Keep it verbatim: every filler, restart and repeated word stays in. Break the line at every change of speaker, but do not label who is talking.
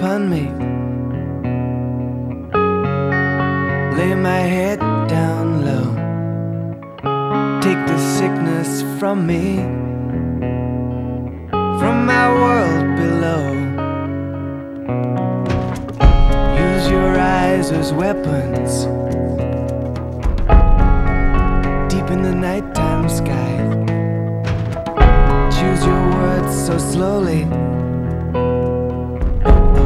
upon me. Lay my head down low. Take the sickness from me, from my world below. Use your eyes as weapons deep in the nighttime sky. Choose your words so slowly.